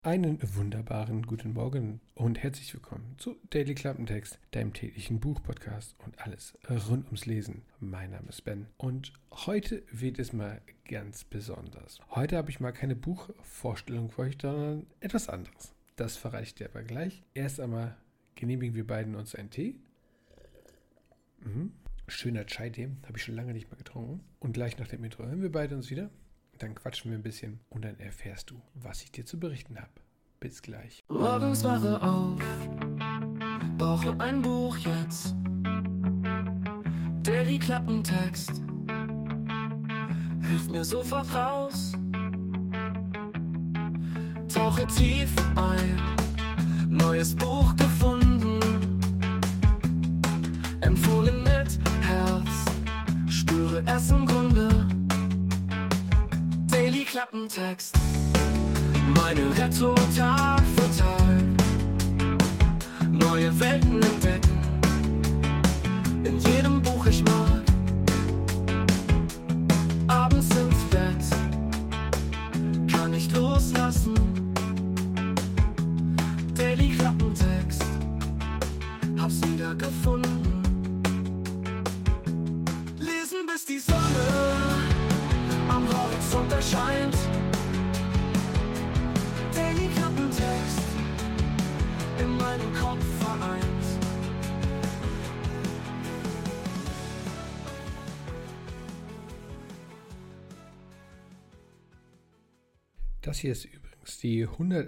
Einen wunderbaren guten Morgen und herzlich willkommen zu Daily Klappentext, deinem täglichen Buchpodcast und alles rund ums Lesen. Mein Name ist Ben und heute wird es mal ganz besonders. Heute habe ich mal keine Buchvorstellung für euch, sondern etwas anderes. Das verrate ich dir aber gleich. Erst einmal genehmigen wir beiden uns einen Tee. Schöner Chai-Tee, habe ich schon lange nicht mehr getrunken. Und gleich nach dem Intro hören wir beide uns wieder. Dann quatschen wir ein bisschen und dann erfährst du, was ich dir zu berichten habe. Bis gleich. Morgens wache auf, brauche ein Buch jetzt. Daily Klappentext hilft mir sofort raus. Tauche tief ein, neues Buch gefunden. Empfohlen mit Herz, spüre es im Grunde. Daily Klappentext, meine Rettung Tag für Tag. Neue Welten entdecken, in jedem Buch ich mag. Abends ins Bett, kann nicht loslassen. Daily Klappentext, hab's wieder gefunden. Lesen bis die Sonne am Horizont erscheint. Daily Klappentext in meinem Kopf vereint. Das hier ist übrigens die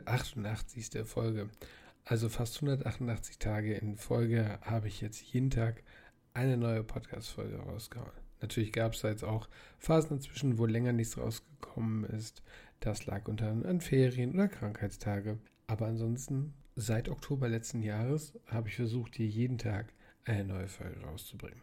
188. Folge. Also fast 188 Tage in Folge habe ich jetzt jeden Tag eine neue Podcast-Folge rausgehauen. Natürlich gab es da jetzt auch Phasen dazwischen, wo länger nichts rausgekommen ist. Das lag unter anderem an Ferien oder Krankheitstage. Aber ansonsten, seit Oktober letzten Jahres habe ich versucht, hier jeden Tag eine neue Folge rauszubringen.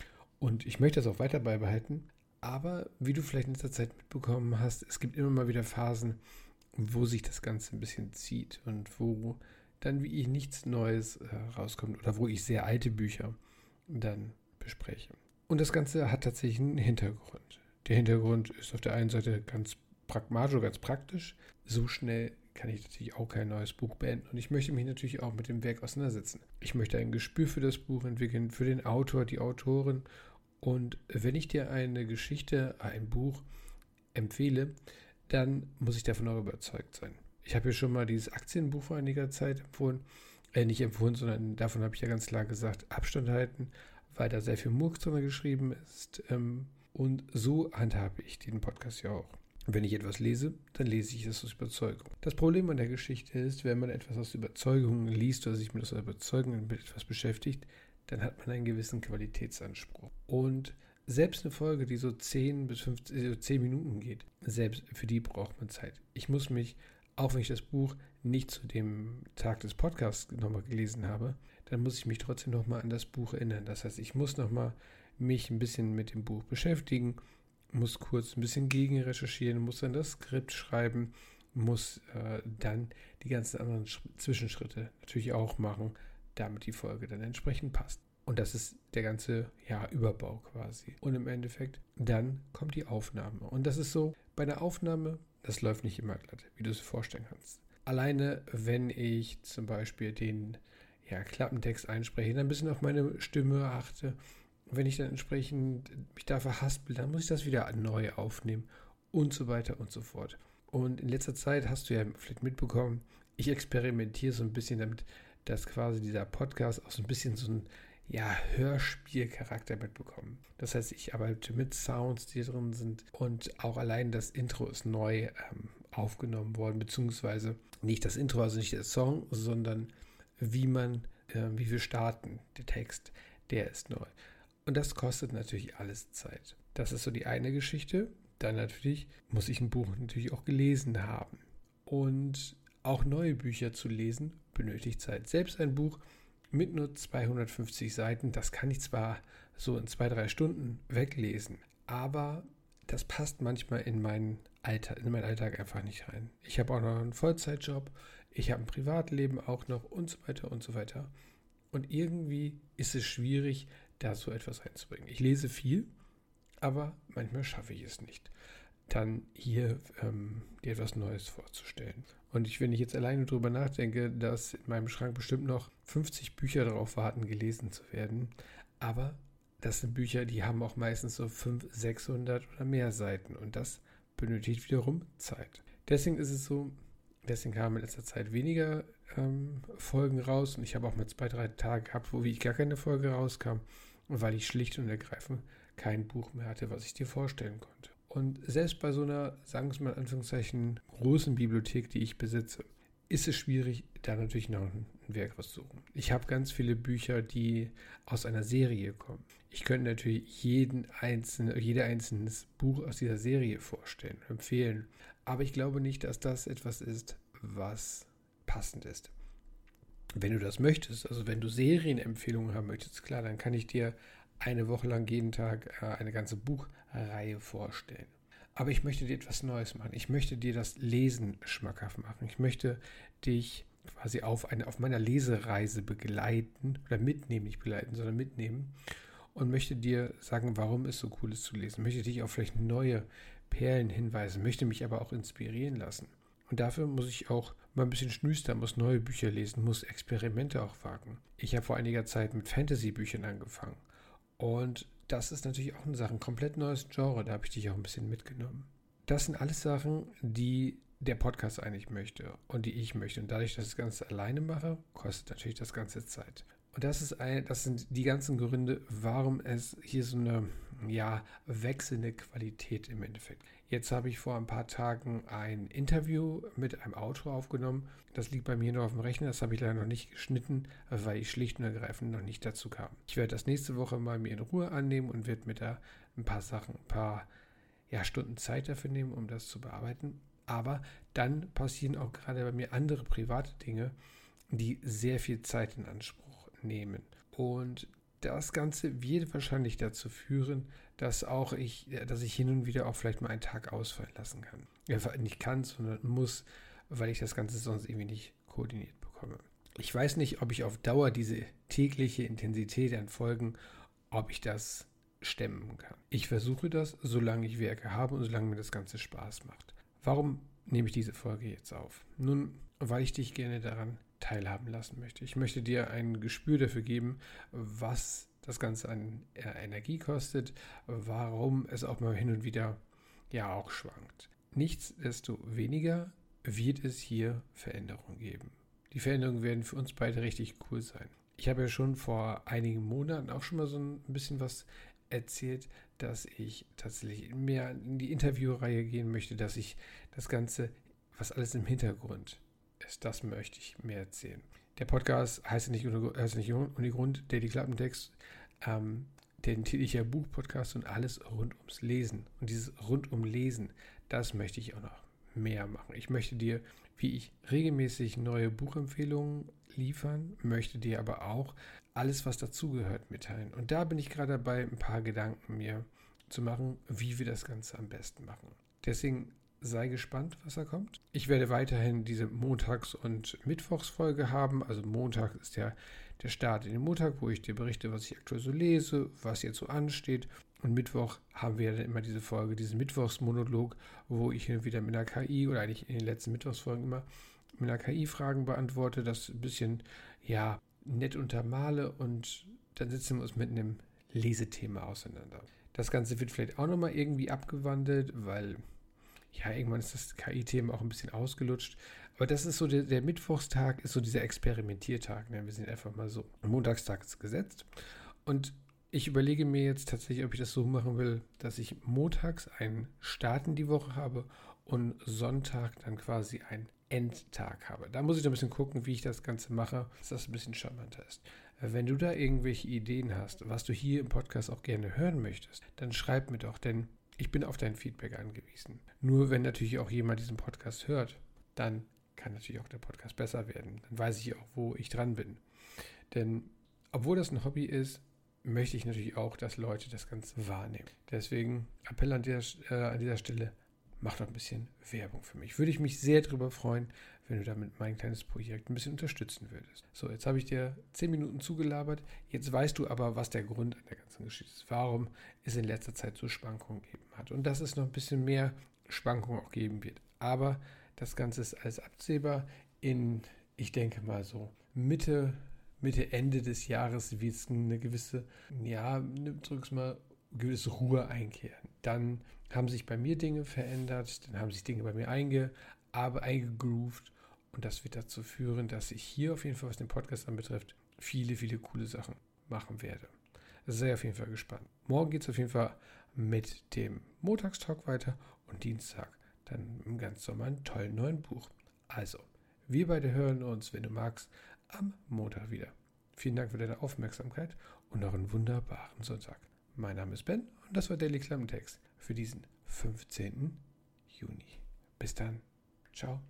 Und ich möchte das auch weiter beibehalten. Aber wie du vielleicht in letzter Zeit mitbekommen hast, es gibt immer mal wieder Phasen, wo sich das Ganze ein bisschen zieht und wo dann wie ich nichts Neues rauskommt oder wo ich sehr alte Bücher dann bespreche. Und das Ganze hat tatsächlich einen Hintergrund. Der Hintergrund ist auf der einen Seite ganz pragmatisch oder ganz praktisch. So schnell kann ich natürlich auch kein neues Buch beenden. Und ich möchte mich natürlich auch mit dem Werk auseinandersetzen. Ich möchte ein Gespür für das Buch entwickeln, für den Autor, die Autorin. Und wenn ich dir eine Geschichte, ein Buch empfehle, dann muss ich davon auch überzeugt sein. Ich habe ja schon mal dieses Aktienbuch vor einiger Zeit empfohlen. Nicht empfohlen, sondern davon habe ich ja ganz klar gesagt, Abstand halten, weil da sehr viel Murks drin geschrieben ist. Und so handhabe ich den Podcast ja auch. Wenn ich etwas lese, dann lese ich es aus Überzeugung. Das Problem an der Geschichte ist, wenn man etwas aus Überzeugung liest oder sich mit der Überzeugung mit etwas beschäftigt, dann hat man einen gewissen Qualitätsanspruch. Und selbst eine Folge, die so 10 bis 15, 10 Minuten geht, selbst für die braucht man Zeit. Ich muss mich, auch wenn ich das Buch nicht zu dem Tag des Podcasts nochmal gelesen habe, dann muss ich mich trotzdem nochmal an das Buch erinnern. Das heißt, ich muss nochmal mich ein bisschen mit dem Buch beschäftigen, muss kurz ein bisschen gegen recherchieren, muss dann das Skript schreiben, muss dann die ganzen anderen Zwischenschritte natürlich auch machen, damit die Folge dann entsprechend passt. Und das ist der ganze Überbau quasi. Und im Endeffekt, dann kommt die Aufnahme. Und das ist so, bei der Aufnahme, das läuft nicht immer glatt, wie du es dir vorstellen kannst. Alleine, wenn ich zum Beispiel den Klappentext einspreche, dann ein bisschen auf meine Stimme achte. Wenn ich dann entsprechend mich da verhaspel, dann muss ich das wieder neu aufnehmen und so weiter und so fort. Und in letzter Zeit hast du ja vielleicht mitbekommen, ich experimentiere so ein bisschen damit, dass quasi dieser Podcast auch so ein bisschen so ein Hörspielcharakter mitbekommen. Das heißt, ich arbeite mit Sounds, die drin sind und auch allein das Intro ist neu aufgenommen worden, beziehungsweise nicht das Intro, also nicht der Song, sondern wie wir starten, der Text, der ist neu. Und das kostet natürlich alles Zeit. Das ist so die eine Geschichte. Dann natürlich muss ich ein Buch natürlich auch gelesen haben. Und auch neue Bücher zu lesen benötigt Zeit. Selbst ein Buch mit nur 250 Seiten, das kann ich zwar so in 2-3 Stunden weglesen, aber das passt manchmal in meinen Alltag einfach nicht rein. Ich habe auch noch einen Vollzeitjob, ich habe ein Privatleben auch noch und so weiter und so weiter. Und irgendwie ist es schwierig, da so etwas reinzubringen. Ich lese viel, aber manchmal schaffe ich es nicht. Dann hier dir etwas Neues vorzustellen. Und wenn ich jetzt alleine drüber nachdenke, dass in meinem Schrank bestimmt noch 50 Bücher darauf warten, gelesen zu werden. Aber das sind Bücher, die haben auch meistens so 500, 600 oder mehr Seiten. Und das benötigt wiederum Zeit. Deswegen ist es so, deswegen kamen in letzter Zeit weniger Folgen raus. Und ich habe auch mal 2, 3 Tage gehabt, wo wirklich gar keine Folge rauskam. Weil ich schlicht und ergreifend kein Buch mehr hatte, was ich dir vorstellen konnte. Und selbst bei so einer, sagen wir es mal in Anführungszeichen, großen Bibliothek, die ich besitze, ist es schwierig, da natürlich noch ein Werk rauszusuchen. Ich habe ganz viele Bücher, die aus einer Serie kommen. Ich könnte natürlich jeder einzelnes Buch aus dieser Serie vorstellen, empfehlen. Aber ich glaube nicht, dass das etwas ist, was passend ist. Wenn du das möchtest, also wenn du Serienempfehlungen haben möchtest, klar, dann kann ich dir eine Woche lang jeden Tag eine ganze Buchreihe vorstellen. Aber ich möchte dir etwas Neues machen. Ich möchte dir das Lesen schmackhaft machen. Ich möchte dich quasi auf meiner Lesereise begleiten oder mitnehmen, nicht begleiten, sondern mitnehmen und möchte dir sagen, warum es so cool ist zu lesen. Möchte dich auf vielleicht neue Perlen hinweisen, möchte mich aber auch inspirieren lassen. Und dafür muss ich auch mal ein bisschen schnüstern, muss neue Bücher lesen, muss Experimente auch wagen. Ich habe vor einiger Zeit mit Fantasy-Büchern angefangen. Und das ist natürlich auch eine Sache, ein komplett neues Genre, da habe ich dich auch ein bisschen mitgenommen. Das sind alles Sachen, die der Podcast eigentlich möchte und die ich möchte. Und dadurch, dass ich das Ganze alleine mache, kostet natürlich das Ganze Zeit. Und das sind die ganzen Gründe, warum es hier so eine wechselnde Qualität im Endeffekt. Jetzt habe ich vor ein paar Tagen ein Interview mit einem Autor aufgenommen. Das liegt bei mir noch auf dem Rechner. Das habe ich leider noch nicht geschnitten, weil ich schlicht und ergreifend noch nicht dazu kam. Ich werde das nächste Woche mal mir in Ruhe annehmen und werde mir da ein paar Stunden Zeit dafür nehmen, um das zu bearbeiten. Aber dann passieren auch gerade bei mir andere private Dinge, die sehr viel Zeit in Anspruch nehmen. Und das Ganze wird wahrscheinlich dazu führen, dass ich hin und wieder auch vielleicht mal einen Tag ausfallen lassen kann. Nicht kann, sondern muss, weil ich das Ganze sonst irgendwie nicht koordiniert bekomme. Ich weiß nicht, ob ich auf Dauer diese tägliche Intensität an Folgen, ob ich das stemmen kann. Ich versuche das, solange ich Werke habe und solange mir das Ganze Spaß macht. Warum nehme ich diese Folge jetzt auf? Nun, weil ich dich gerne daran teilhaben lassen möchte. Ich möchte dir ein Gespür dafür geben, was das Ganze an Energie kostet, warum es auch mal hin und wieder auch schwankt. Nichtsdestoweniger wird es hier Veränderungen geben. Die Veränderungen werden für uns beide richtig cool sein. Ich habe ja schon vor einigen Monaten auch schon mal so ein bisschen was erzählt, dass ich tatsächlich mehr in die Interviewreihe gehen möchte, dass ich das Ganze, was alles im Hintergrund ist, das möchte ich mehr erzählen. Der Podcast heißt nicht ohne Grund Daily Klappentext, der tägliche Buch-Podcast und alles rund ums Lesen. Und dieses rundum Lesen, das möchte ich auch noch mehr machen. Ich möchte dir, wie ich regelmäßig neue Buchempfehlungen liefern, möchte dir aber auch alles, was dazugehört, mitteilen. Und da bin ich gerade dabei, ein paar Gedanken mir zu machen, wie wir das Ganze am besten machen. Deswegen sei gespannt, was da kommt. Ich werde weiterhin diese Montags- und Mittwochsfolge haben. Also Montag ist der Start in den Montag, wo ich dir berichte, was ich aktuell so lese, was jetzt so ansteht. Und Mittwoch haben wir dann immer diese Folge, diesen Mittwochsmonolog, wo ich hin und wieder mit einer KI oder eigentlich in den letzten Mittwochsfolgen immer mit einer KI Fragen beantworte, das ein bisschen nett untermale und dann setzen wir uns mit einem Lesethema auseinander. Das Ganze wird vielleicht auch nochmal irgendwie abgewandelt, weil irgendwann ist das KI-Thema auch ein bisschen ausgelutscht. Aber das ist so, der Mittwochstag ist so dieser Experimentiertag. Ne? Wir sind einfach mal so. Montagstag ist gesetzt. Und ich überlege mir jetzt tatsächlich, ob ich das so machen will, dass ich montags einen Start in die Woche habe und Sonntag dann quasi einen Endtag habe. Da muss ich noch ein bisschen gucken, wie ich das Ganze mache, dass das ein bisschen charmanter ist. Wenn du da irgendwelche Ideen hast, was du hier im Podcast auch gerne hören möchtest, dann schreib mir doch, denn ich bin auf dein Feedback angewiesen. Nur wenn natürlich auch jemand diesen Podcast hört, dann kann natürlich auch der Podcast besser werden. Dann weiß ich auch, wo ich dran bin. Denn obwohl das ein Hobby ist, möchte ich natürlich auch, dass Leute das Ganze wahrnehmen. Deswegen Appell an dieser Stelle, mach doch ein bisschen Werbung für mich. Würde ich mich sehr darüber freuen, wenn du damit mein kleines Projekt ein bisschen unterstützen würdest. So, jetzt habe ich dir 10 Minuten zugelabert. Jetzt weißt du aber, was der Grund an der ganzen Geschichte ist. Warum es in letzter Zeit so Schwankungen gegeben hat. Und dass es noch ein bisschen mehr Schwankungen auch geben wird. Aber Das Ganze ist alles absehbar. Ich denke mal so Mitte, Ende des Jahres wird es eine gewisse, gewisse Ruhe einkehren. Dann haben sich bei mir Dinge verändert, dann haben sich Dinge bei mir eingegroovt und das wird dazu führen, dass ich hier auf jeden Fall, was den Podcast anbetrifft, viele, viele coole Sachen machen werde. Sei auf jeden Fall gespannt. Morgen geht es auf jeden Fall mit dem Montagstalk weiter und Dienstag dann im ganz normalen, tollen neuen Buch. Also, wir beide hören uns, wenn du magst, am Montag wieder. Vielen Dank für deine Aufmerksamkeit und noch einen wunderbaren Sonntag. Mein Name ist Ben und das war Daily Klappentext für diesen 15. Juni. Bis dann. Ciao.